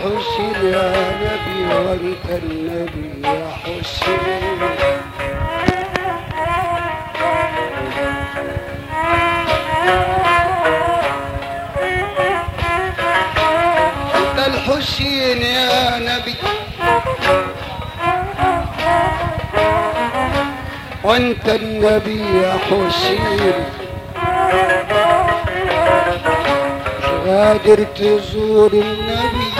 الحسين يا نبي وانت النبي يا حسين. انت الحسين يا نبي وانت النبي يا حسين. مش قادر تزور النبي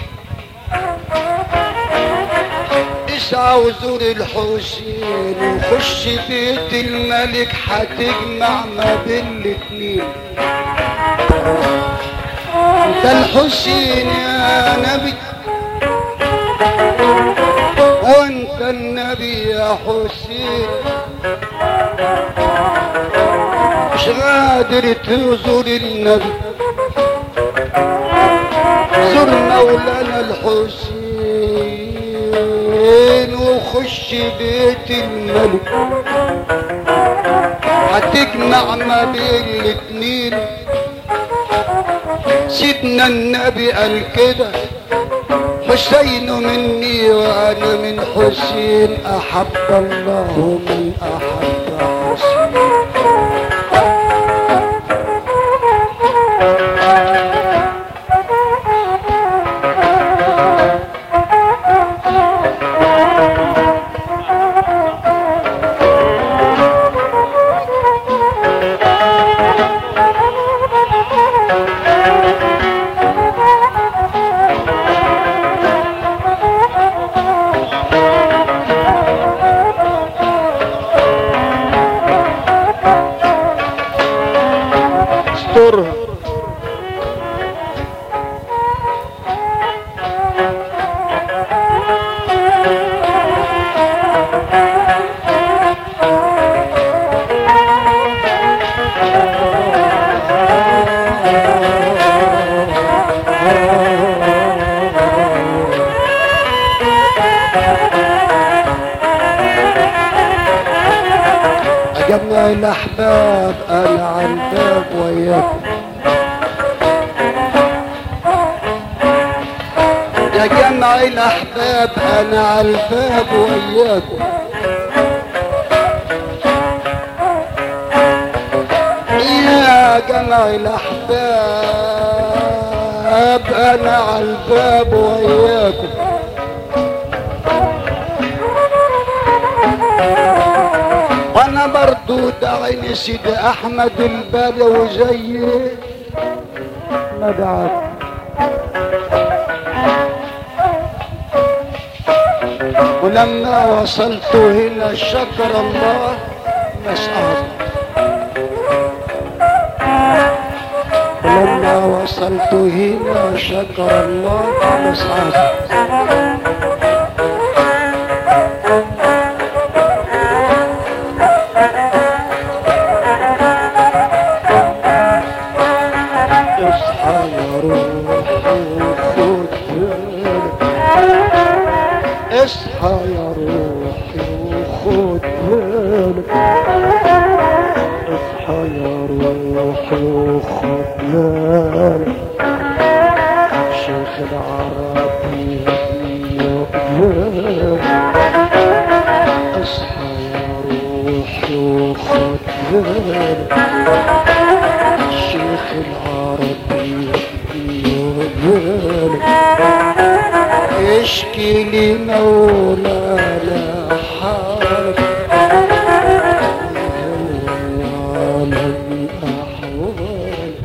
اسعى وزور الحسين وخش بيت الملك هتجمع ما بين الاتنين. انت الحسين يا نبي وانت النبي يا حسين. مش قادر تزور النبي زور مولانا الحسين وخش بيت الملك هتجمع ما بين الاتنين. سيدنا النبي قال كده حسين مني وانا من حسين احب الله من احب حسين. جمع الاحباب انا على الباب وياكم يا جمع الاحباب انا على الباب وياكم. يا جمع الاحباب انا على الباب وياكم. وانا برضو دعيني سيدي احمد البدوي زي ما دعاك. ولما وصلت هنا شكر الله مسألة. ولما وصلت هنا شكر الله مسألة. اصحى يا روحي وخد بالك. اصحى يا روحي وخد بالك. شيخ العربي يقبل. اصحى يا روحي وخد بالك. شيخ العربي يقبل. اشكي لي مولانا حالك من احوالك.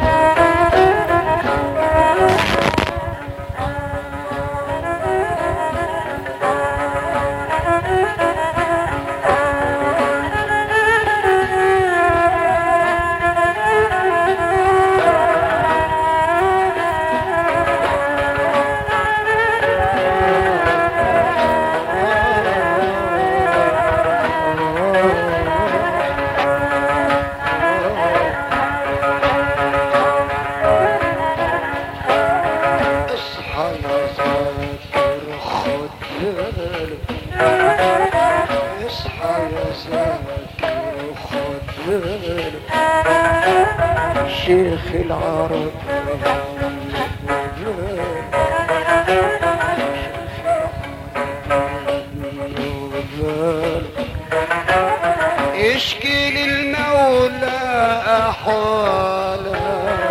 شيخ العرب أحواله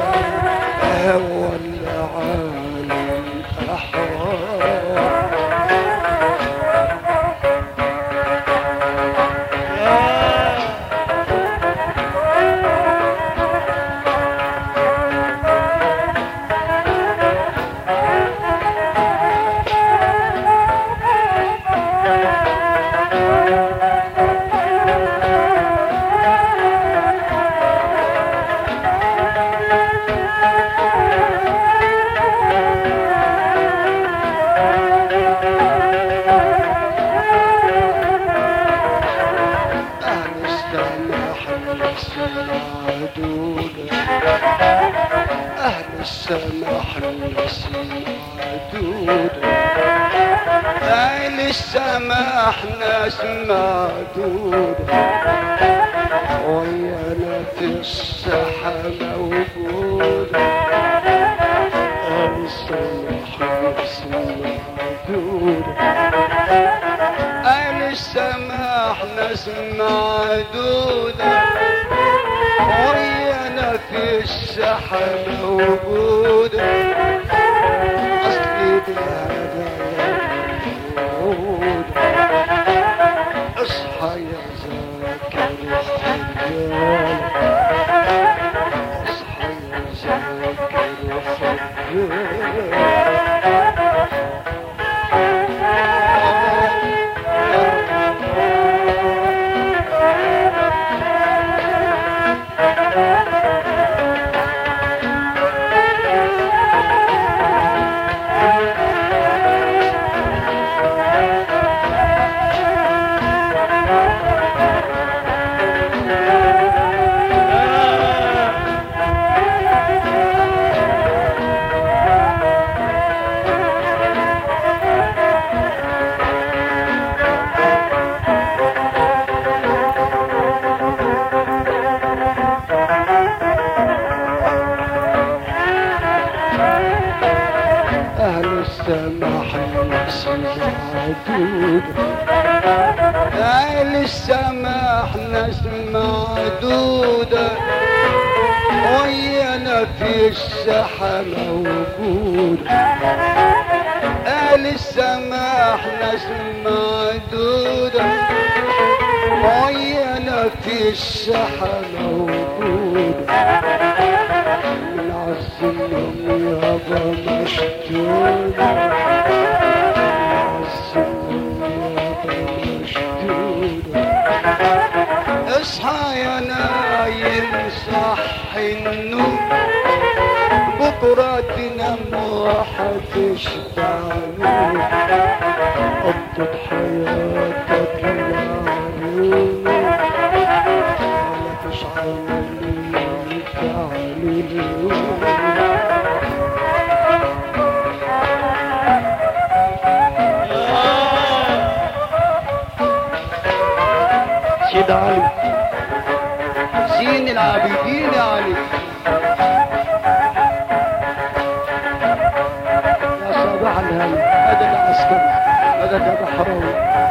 هو العالم أحواله. أهل السماح ناس معدودة، أهل السماح ناس معدودة، ويانا في الساحة موجودة. أهل السماح ناس معدودة، أهل السماح ناس معدودة، ويانا في الساحة موجودة. أصلي بهذا موجود، اصحى يا ذاكر الخيال، اصحى يا ذاكر الخيال. السماح ناس معدودة، أهل السماح ناس معدودة، ويانا في الساحة موجودة. أهل السماح ناس معدودة، ويانا في الساحة موجودة. من عالسلم يابا مشدودة، اصحى يا نايم صحي النوم، بكرة تنام وحتشبع نوم. قضت حياتك لعيوني، ولا تشعر لي تعليلون. سيد علي زين العابدين يا علي، يا صباح الهنا مدد عسكري مدد بحراوي.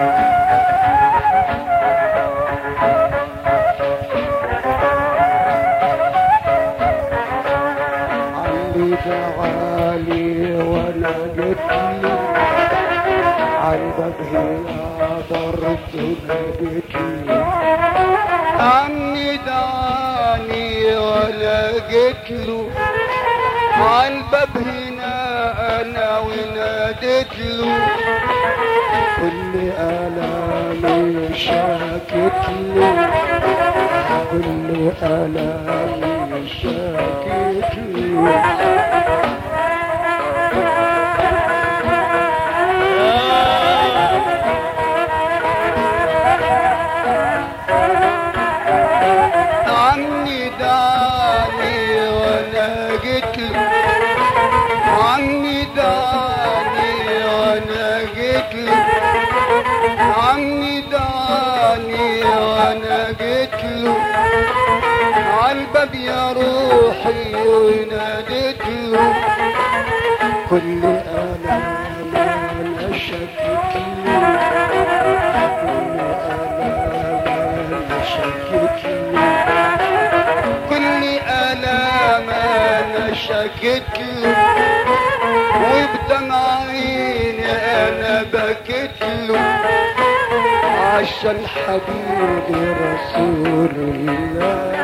علي تعالي وانا جتلي عالباب هنا ضربت ونادتلي. عمي دعاني ولا جيتله عالباب هنا انا ونادتله. كل آلامي شاكتله، كل آلامي شاكتله. عمي دعاني وانا جيتله، عمي دعاني وانا جيتله، عمي دعاني وانا جيتله عالباب يا روحي ونادتله. كل آلام انا شكتله، كل آلام انا شكتله، كل شكيت له وبدمع عيني انا بكيت له عشان حبيبي رسول الله.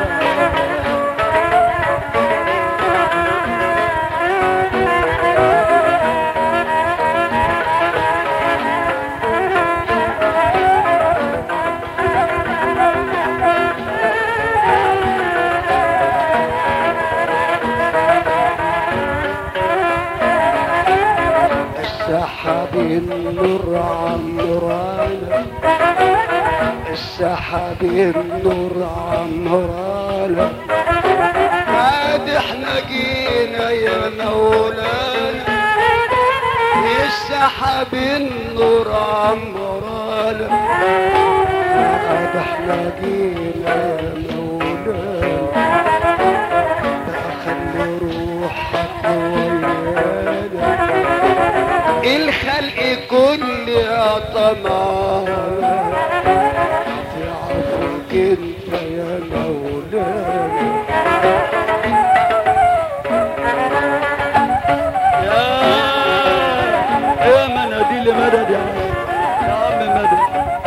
السحاب النور عمرانا السحاب النور عمرانا عاد احنا جينا يا مولانا السحاب النور عمرانا عاد احنا جينا يا مولانا خلي روحك ويانا الخلق كل طمعنا في عفوك انت يا مولانا. يا مناديل مدد يا عم مدد.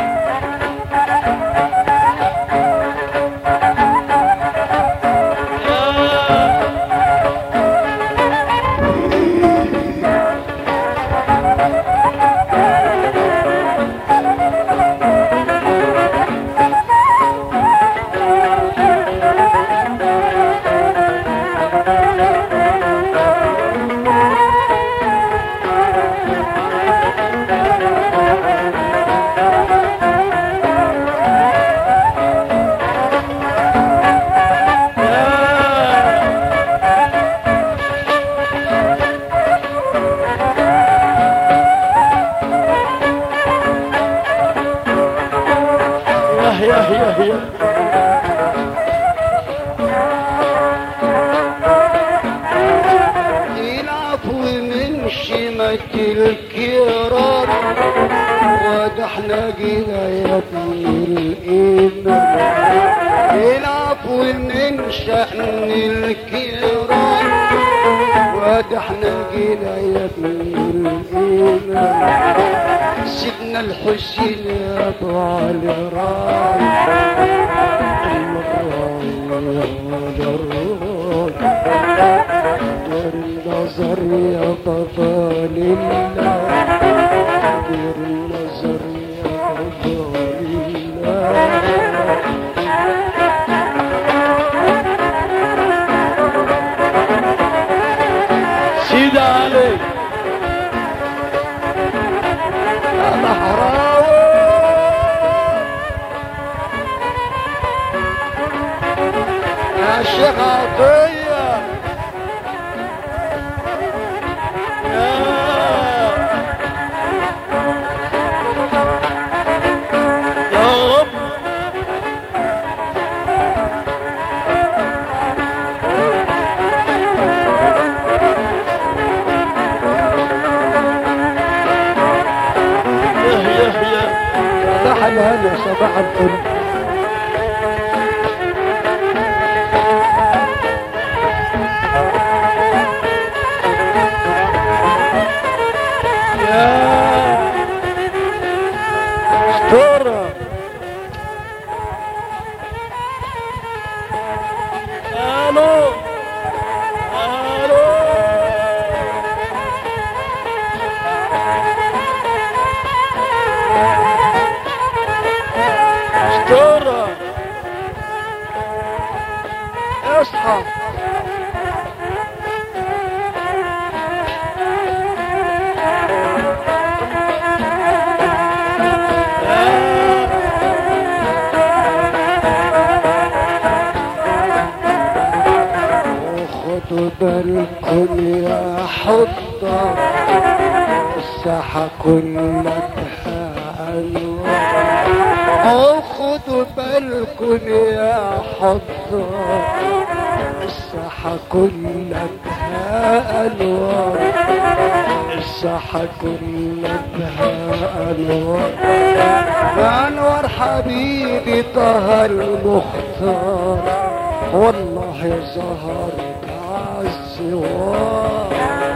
العفو من شمة الكرام وده احنا جينا يا ابن الإيمان. العفو من شأن الكرام وده احنا جينا يا ابن الإيمان. سيدنا الحسين يا ابو علي راي دير النظر يا بابا لله دير النظر يا بابا لله. سيد علي يا محراوي يا شيخ عطية صباح الهنا صباح الفل. اسطورة الو الو اسطورة اصحى خدوا بالكم يا حطة الساحة كلها أنوار. خدوا بالكم يا حطة الساحة كلها أنوار. الساحة كلها أنوار. أنوار حبيبي طه المختار والله ظهرت عالزوار.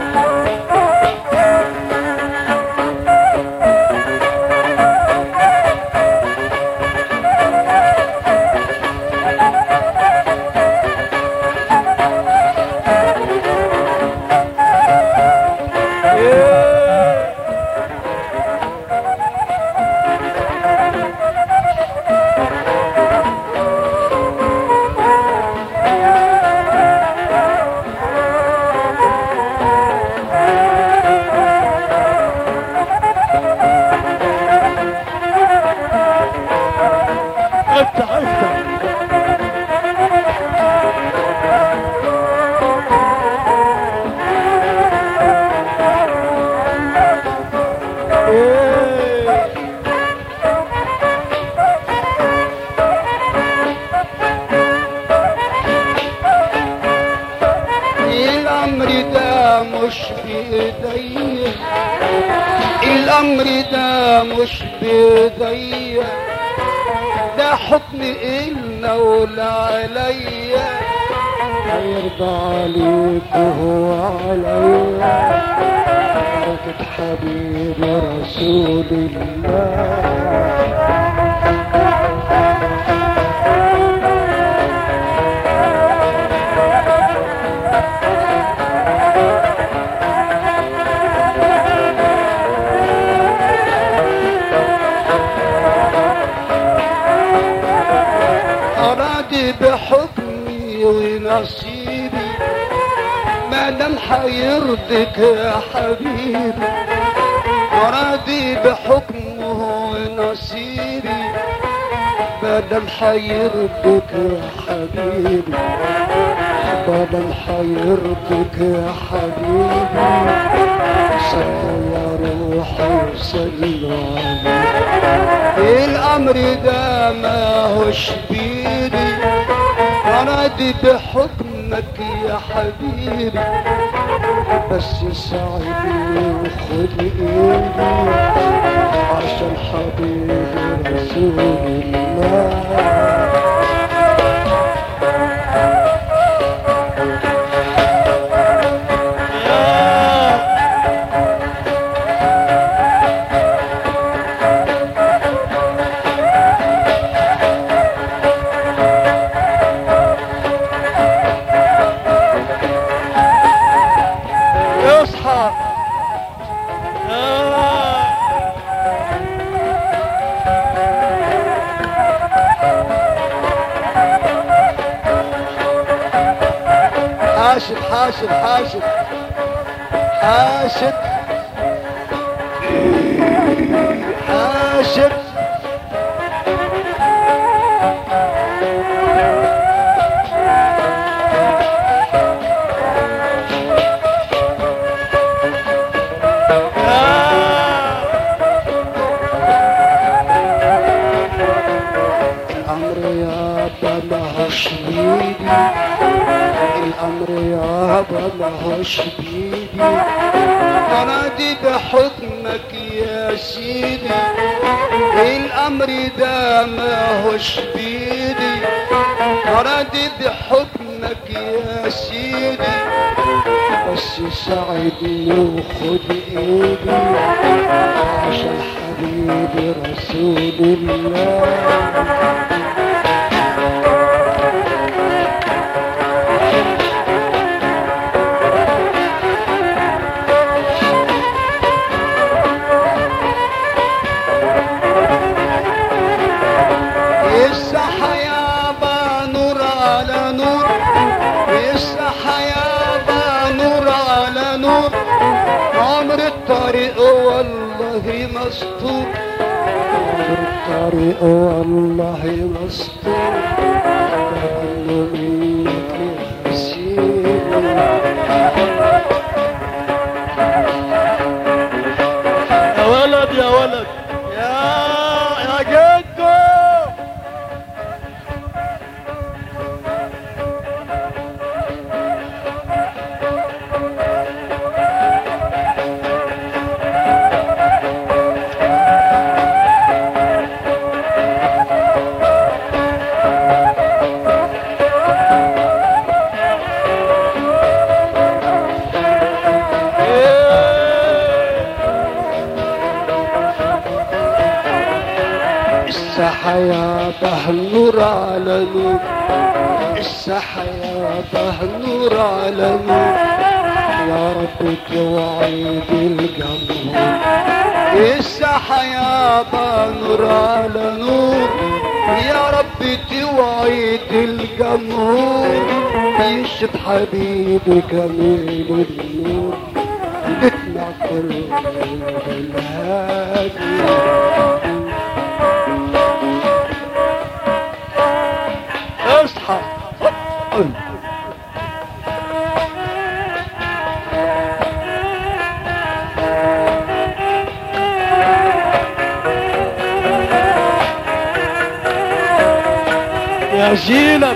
الامر ده مش بايديا، ده حكم المولى عليا، هيرضى عليك وهو عليا، بركة حبيبي رسول الله. بحكمي ونصيبي ما دام حيرضيك يا حبيبي، راضي بحكمه ونصيبي ما دام حيرضيك يا حبيبي، ما دام حيرضيك يا حبيبي، صلوا يا روحي وسلوا عليه. الامر ده ماهوش بيدي، راضي بحكمك يا حبيبي، بس ساعدني وخد ايدي عشان حبيبي رسول الله. حاشد حاشد حاشد حاشد حاشد الأمر يابا ماهوش بيدي، الأمر يابا ماهوش بيدي، راضي بحكمك يا سيدي. الأمر ده ماهوش بيدي، راضي بحكمك يا سيدي، بس ساعدني وخد ايدي عشان حبيبي رسول الله. الطريق والله مسطور، الطريق والله مسطور، كأنه منك يسير. يا ولد يا ولد يا جدو. الساحة يابا نور على نور، الساحة يابا نور على نور، يا رب توعد الجمهور. الساحة يابا نور على نور، يا رب توعد الجمهور، يشب حبيبي كميل النور، بيتنا كل الهادي. اصحى يا زينب،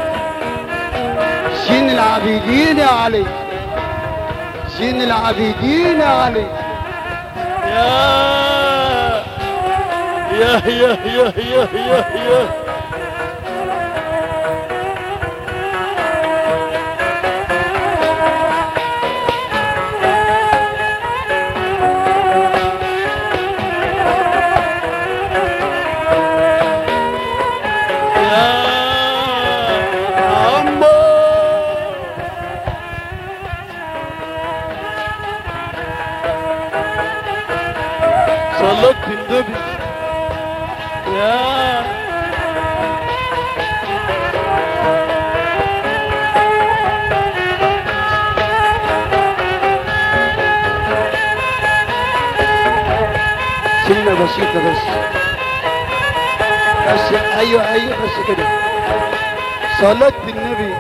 زين العابدين يا علي، زين العابدين يا علي. يا صلت النبي يا سنة بسيطة بس ايوه بس كده. صلاة النبي.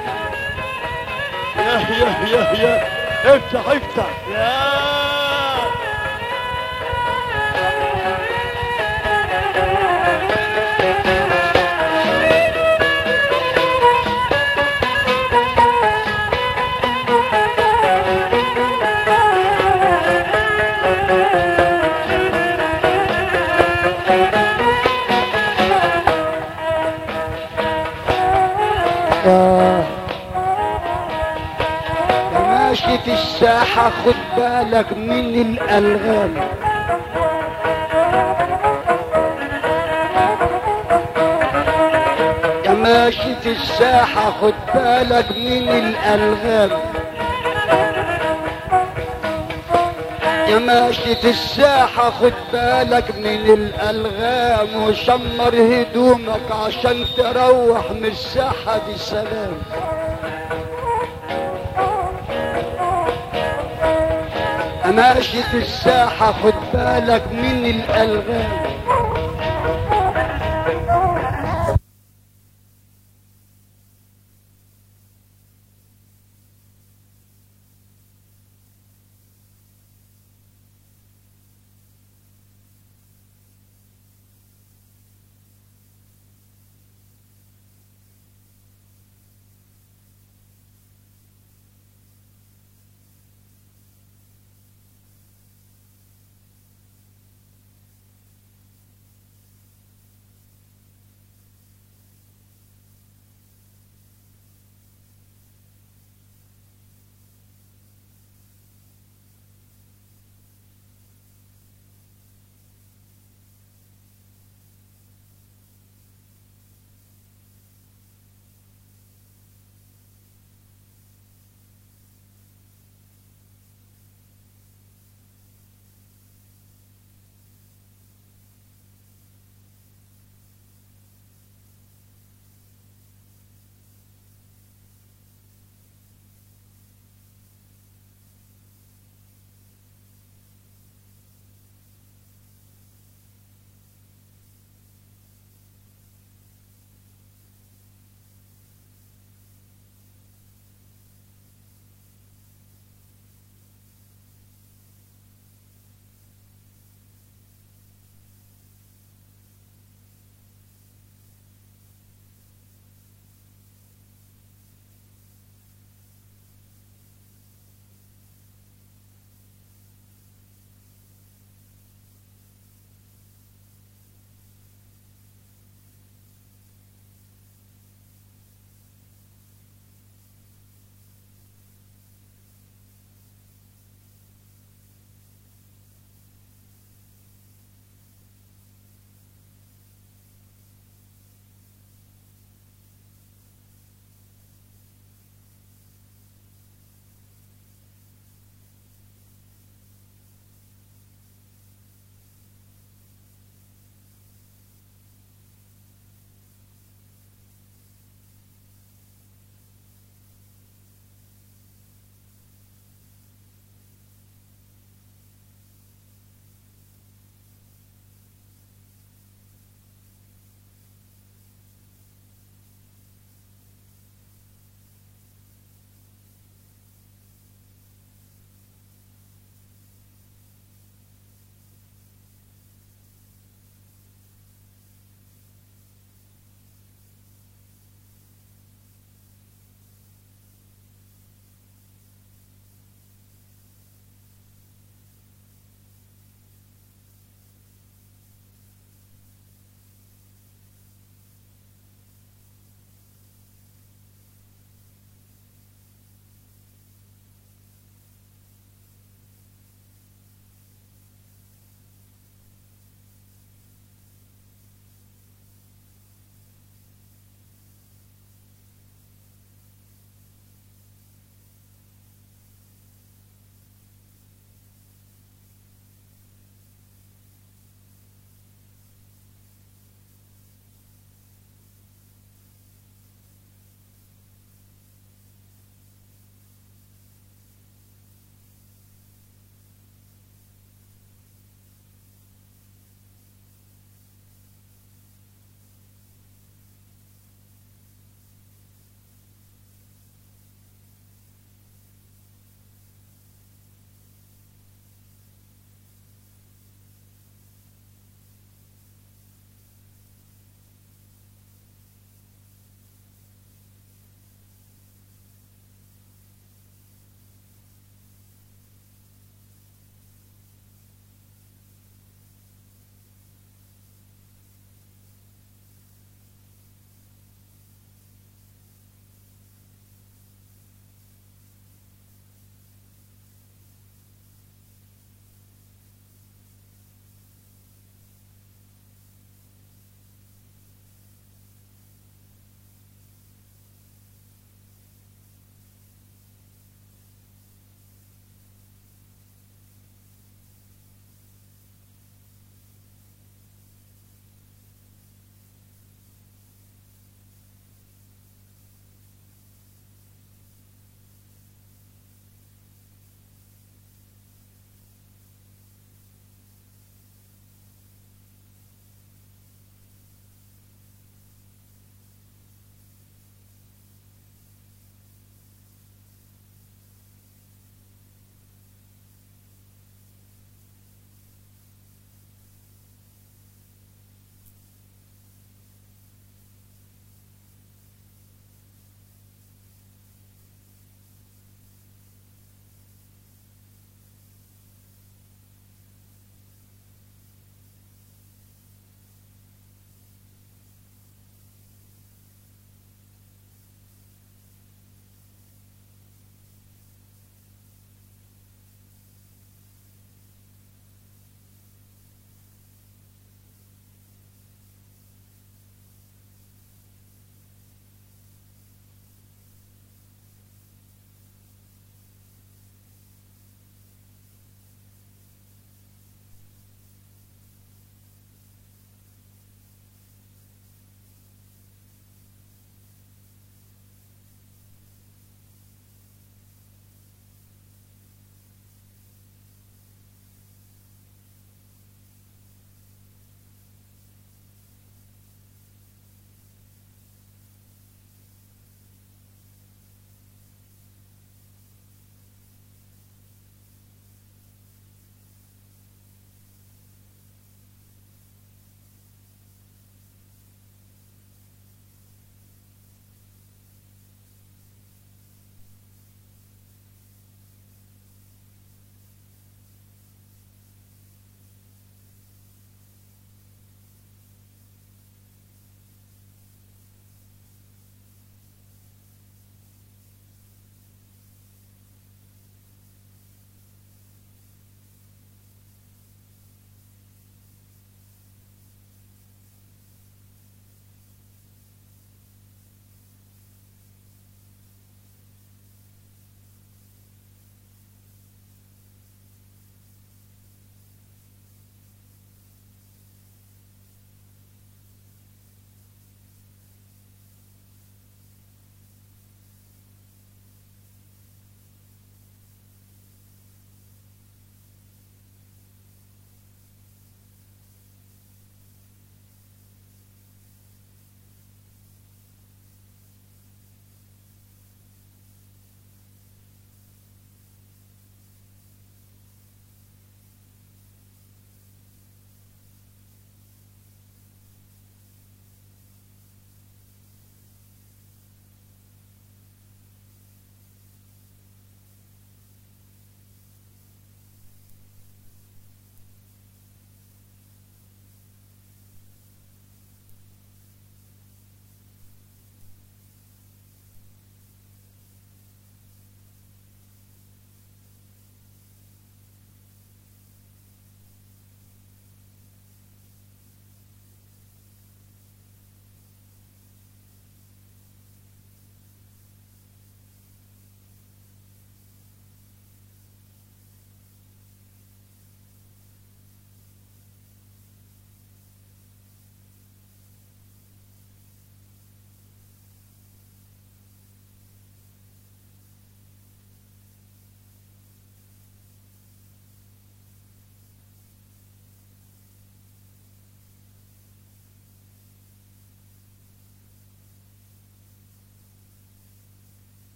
يا افتح يا ماشي في الساحة خد بالك من الألغام، يا ماشي في الساحة خد بالك من الألغام، يا ماشي في الساحة خد بالك من الألغام، وشمر هدومك عشان تروح من الساحة بسلام. ماشي في الساحة خد بالك من الألغام،